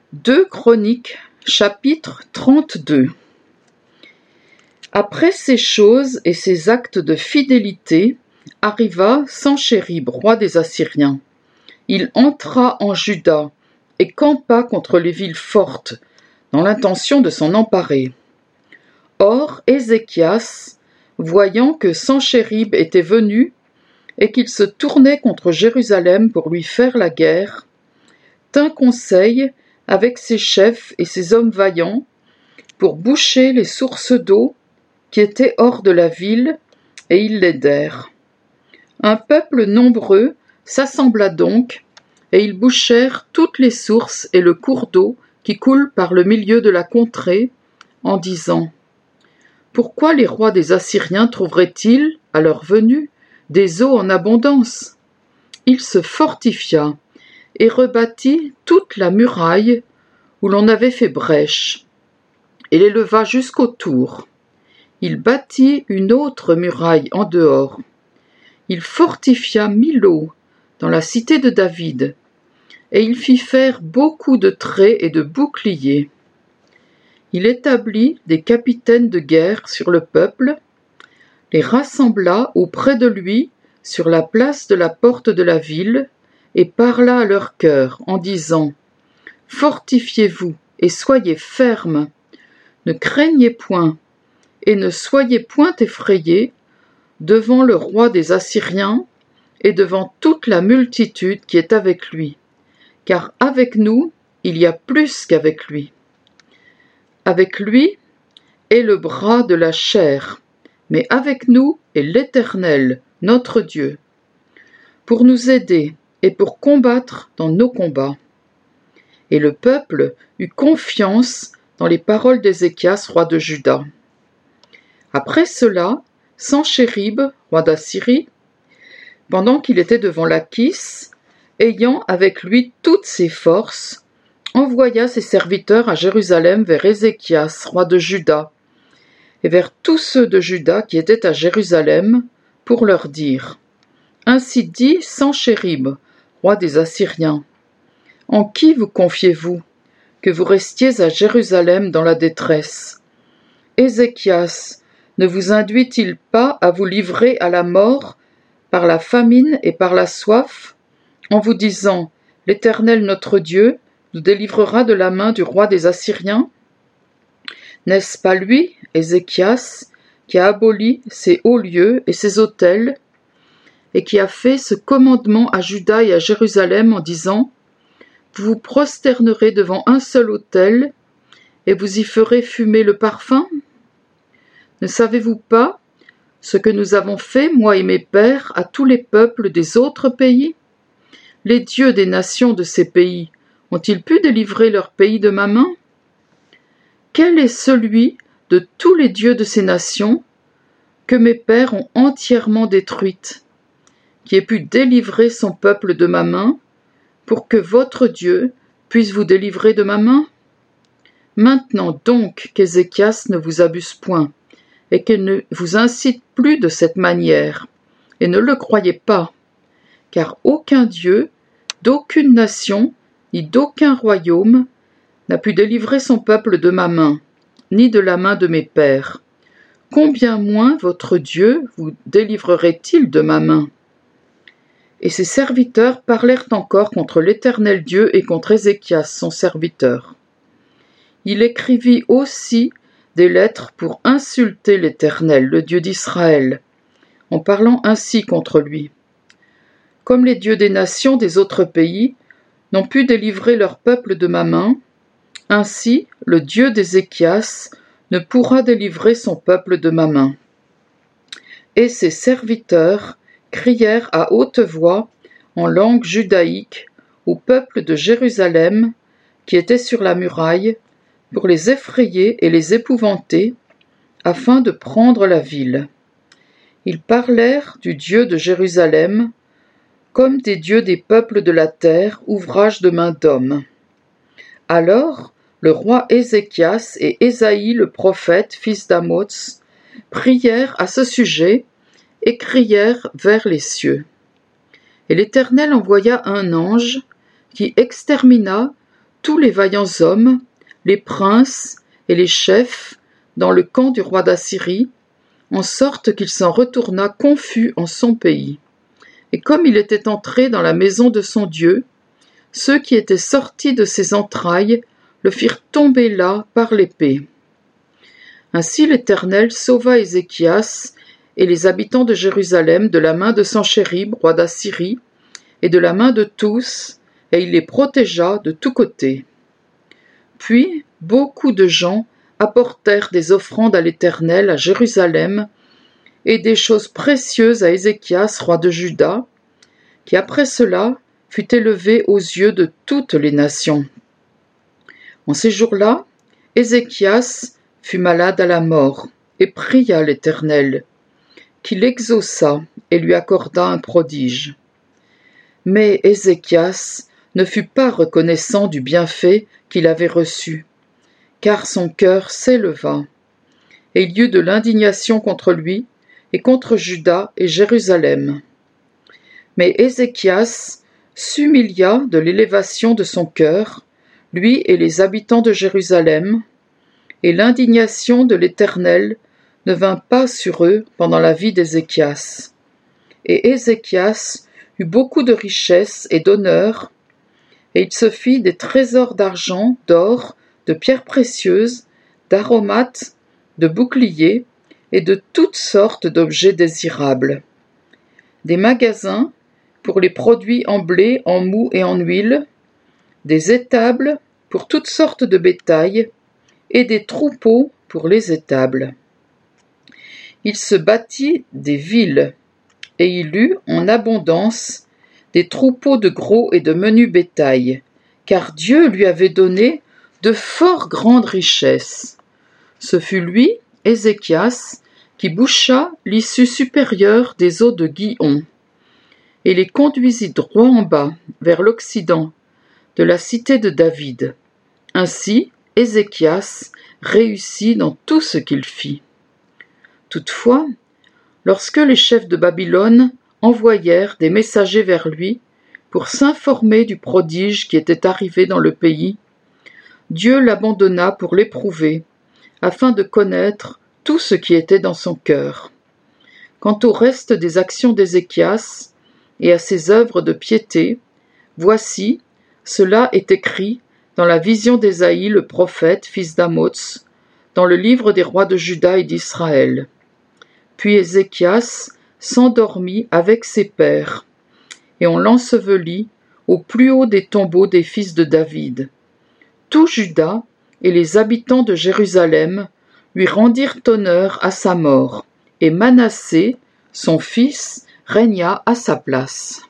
2 Chroniques, chapitre 32. Après ces choses et ces actes de fidélité, arriva Sanchérib, roi des Assyriens. Il entra en Juda et campa contre les villes fortes, dans l'intention de s'en emparer. Or, Ézéchias, voyant que Sanchérib était venu et qu'il se tournait contre Jérusalem pour lui faire la guerre, tint conseil avec ses chefs et ses hommes vaillants pour boucher les sources d'eau qui étaient hors de la ville, et ils l'aidèrent. Un peuple nombreux s'assembla donc, et ils bouchèrent toutes les sources et le cours d'eau qui coule par le milieu de la contrée, en disant : Pourquoi les rois des Assyriens trouveraient-ils, à leur venue, des eaux en abondance ? Il se fortifia et rebâtit toute la muraille où l'on avait fait brèche, et l'éleva jusqu'au tour. Il bâtit une autre muraille en dehors. Il fortifia Millo dans la cité de David, et il fit faire beaucoup de traits et de boucliers. Il établit des capitaines de guerre sur le peuple, les rassembla auprès de lui sur la place de la porte de la ville, et parla à leur cœur en disant : Fortifiez-vous et soyez fermes, ne craignez point et ne soyez point effrayés devant le roi des Assyriens et devant toute la multitude qui est avec lui, car avec nous il y a plus qu'avec lui. Avec lui est le bras de la chair, mais avec nous est l'Éternel, notre Dieu, pour nous aider et pour combattre dans nos combats. Et le peuple eut confiance dans les paroles d'Ézéchias, roi de Juda. Après cela, Sanchérib, roi d'Assyrie, pendant qu'il était devant Lachis, ayant avec lui toutes ses forces, envoya ses serviteurs à Jérusalem vers Ézéchias, roi de Juda, et vers tous ceux de Juda qui étaient à Jérusalem, pour leur dire : Ainsi dit Sanchérib, roi des Assyriens, en qui vous confiez-vous, que vous restiez à Jérusalem dans la détresse ? Ézéchias ne vous induit-il pas à vous livrer à la mort par la famine et par la soif, en vous disant : L'Éternel notre Dieu nous délivrera de la main du roi des Assyriens ? N'est-ce pas lui, Ézéchias, qui a aboli ces hauts lieux et ces autels, et qui a fait ce commandement à Juda et à Jérusalem en disant : Vous vous prosternerez devant un seul autel, et vous y ferez fumer le parfum ? Ne savez-vous pas ce que nous avons fait, moi et mes pères, à tous les peuples des autres pays ? Les dieux des nations de ces pays ont-ils pu délivrer leur pays de ma main ? Quel est celui de tous les dieux de ces nations que mes pères ont entièrement détruite, qui ait pu délivrer son peuple de ma main, pour que votre Dieu puisse vous délivrer de ma main ? Maintenant donc qu'Ézéchias ne vous abuse point, et qu'il ne vous incite plus de cette manière, et ne le croyez pas, car aucun Dieu, d'aucune nation, ni d'aucun royaume, n'a pu délivrer son peuple de ma main, ni de la main de mes pères. Combien moins votre Dieu vous délivrerait-il de ma main ? Et ses serviteurs parlèrent encore contre l'Éternel Dieu et contre Ézéchias, son serviteur. Il écrivit aussi des lettres pour insulter l'Éternel, le Dieu d'Israël, en parlant ainsi contre lui. Comme les dieux des nations des autres pays n'ont pu délivrer leur peuple de ma main, ainsi le Dieu d'Ézéchias ne pourra délivrer son peuple de ma main. Et ses serviteurs crièrent à haute voix, en langue judaïque, au peuple de Jérusalem, qui était sur la muraille, pour les effrayer et les épouvanter, afin de prendre la ville. Ils parlèrent du Dieu de Jérusalem, comme des dieux des peuples de la terre, ouvrage de main d'homme. Alors, le roi Ézéchias et Ésaïe le prophète, fils d'Amoz, prièrent à ce sujet et crièrent vers les cieux. Et l'Éternel envoya un ange qui extermina tous les vaillants hommes, les princes et les chefs dans le camp du roi d'Assyrie, en sorte qu'il s'en retourna confus en son pays. Et comme il était entré dans la maison de son Dieu, ceux qui étaient sortis de ses entrailles le firent tomber là par l'épée. Ainsi l'Éternel sauva Ézéchias et les habitants de Jérusalem de la main de Sanchérib, roi d'Assyrie, et de la main de tous, et il les protégea de tous côtés. Puis beaucoup de gens apportèrent des offrandes à l'Éternel à Jérusalem, et des choses précieuses à Ézéchias, roi de Juda, qui après cela fut élevé aux yeux de toutes les nations. En ces jours-là, Ézéchias fut malade à la mort, et pria l'Éternel, qui l'exauça et lui accorda un prodige. Mais Ézéchias ne fut pas reconnaissant du bienfait qu'il avait reçu, car son cœur s'éleva, et il y eut de l'indignation contre lui et contre Juda et Jérusalem. Mais Ézéchias s'humilia de l'élévation de son cœur, lui et les habitants de Jérusalem, et l'indignation de l'Éternel ne vint pas sur eux pendant la vie d'Ézéchias. Et Ézéchias eut beaucoup de richesses et d'honneur, et il se fit des trésors d'argent, d'or, de pierres précieuses, d'aromates, de boucliers et de toutes sortes d'objets désirables. Des magasins pour les produits en blé, en moût et en huile, des étables pour toutes sortes de bétail, et des troupeaux pour les étables. Il se bâtit des villes, et il eut en abondance des troupeaux de gros et de menu bétail, car Dieu lui avait donné de fort grandes richesses. Ce fut lui, Ézéchias, qui boucha l'issue supérieure des eaux de Gihon, et les conduisit droit en bas, vers l'occident, de la cité de David. Ainsi, Ézéchias réussit dans tout ce qu'il fit. Toutefois, lorsque les chefs de Babylone envoyèrent des messagers vers lui pour s'informer du prodige qui était arrivé dans le pays, Dieu l'abandonna pour l'éprouver, afin de connaître tout ce qui était dans son cœur. Quant au reste des actions d'Ézéchias et à ses œuvres de piété, voici, cela est écrit dans la vision d'Ésaïe le prophète, fils d'Amoz, dans le livre des rois de Juda et d'Israël. Puis Ézéchias s'endormit avec ses pères, et on l'ensevelit au plus haut des tombeaux des fils de David. Tout Juda et les habitants de Jérusalem lui rendirent honneur à sa mort, et Manassé, son fils, régna à sa place.